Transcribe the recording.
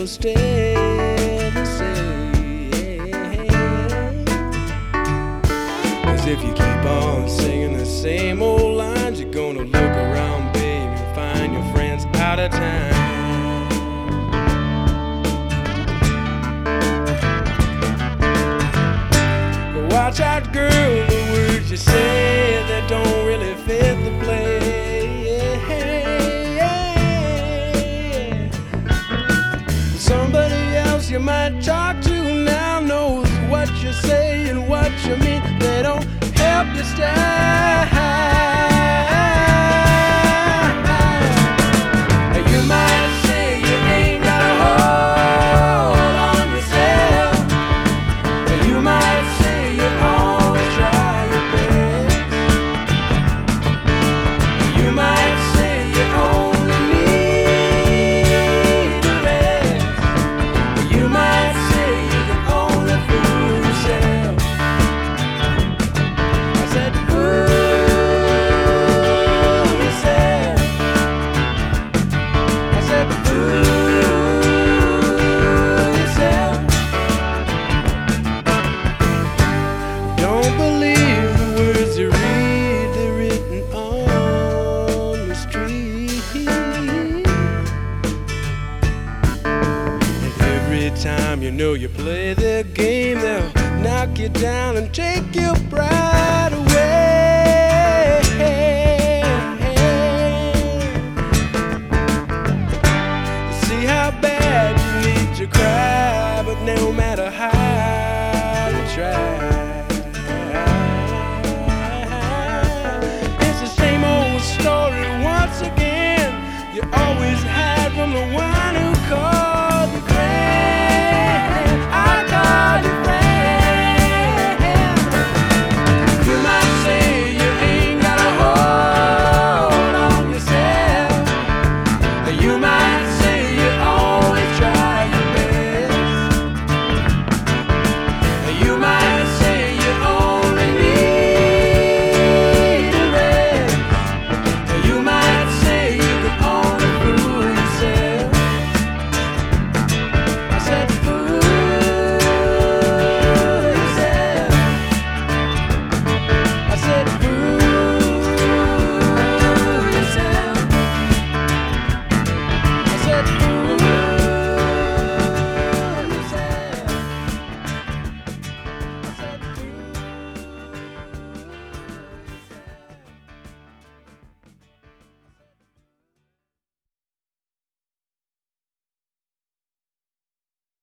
never stay the same. 'Cause if you keep on singing the same old lines, you're gonna look around, baby, and find your friends out of time. Watch out, girl, the words you say that don't really fit the play. Somebody else you might talk to now knows what you say and what you mean. They don't help you stay. You might say you ain't got a hold on yourself. You might say you always try your best. You might say you only need a rest. You might say you can only fool yourself. I said fool yourself. I said fool yourself. Don't believe the words you read, they're written on the street. And every time you know you play their game, they'll knock you down and take your pride away. See how bad you need to cry, but no matter how you try, it's the same old story once again. You always hide from the one who called you friend. I called you friend. You might say you ain't got a hold on yourself. You might say you always try your best. You might say you only need a rest. You might say you can only fool yourself. I said fool yourself. I said fool yourself. I said fool